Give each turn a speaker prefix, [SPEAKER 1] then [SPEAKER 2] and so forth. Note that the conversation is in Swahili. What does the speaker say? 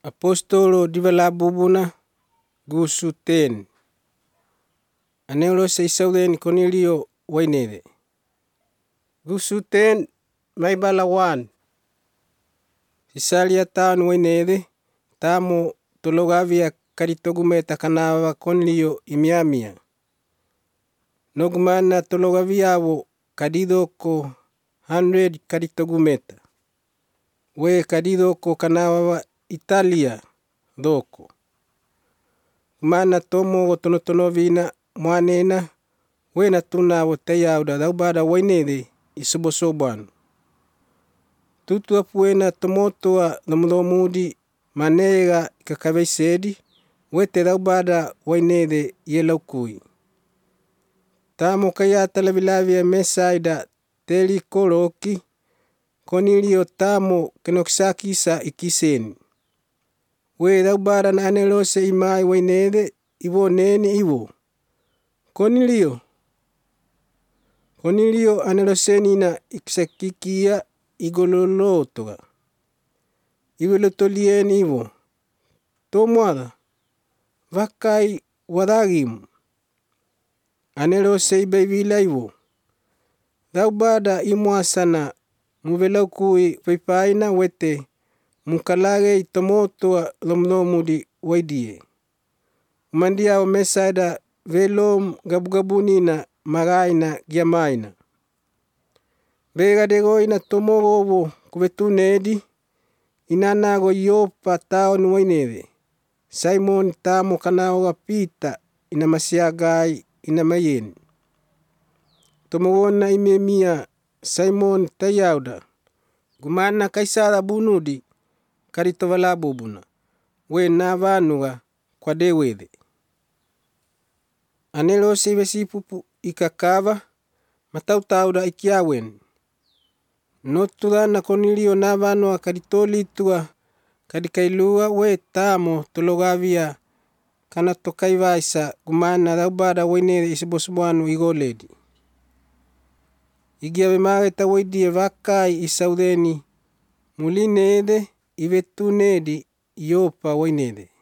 [SPEAKER 1] Apostolo divala bubuna gusu 10. Aneulo seisaulen Cornelio wainede. Gusu 10 maibala 1. Sisalia town wainede tamo tologavia karitogumeta kanava Cornelio imiamia. Nogumana tologaviavo kadidoko 100 karitogumeta. We kadidoko kanava Italia doko. Mana tomo wotonotonovina mwanena wena tunavo tayauda daubada wainede isobosobanu. Tutu apuena tomotoa nomlomudi manega ikakaveisedi wete daubada wainede yelaukui. Tamo kayata lavilavia mesaida teli koloki Cornelio tamo kenokisakisa ikiseni. We daubada na anelose imai wainede iwo neni iwo. Cornelio aneloseni na iksakikia igololotoga. Iwo lotolieni iwo. Tomwada vakai wadagimu. Anelose ibaivila iwo. Daubada imuasana muvelaukui paipaina wete mukalage itomotoa lomlomudi waidie. Mandia mesaida velom gabugabunina magaina giamaina. Vega degoina tomogovo kuvetunedi inanago Yopa town wainede. Simon tamo kanaoga Peter inamasiagai inamayeni. Tomogona imemia Simon tayauda. Gumana kaisara bunudi karitovala bubuna. We navanuga kwa dewede. Anelose ivesipupu ikakava matautauda ikiawen. Notuga na Cornelio navanua karitolitua kadikailua we tamo tologavia kana tokaivaisa gumana daubada wainede isibosubuanu igoledi. Igiave mageta waidie vakai isaudeni mulinede ivetunedi Yopa wainede.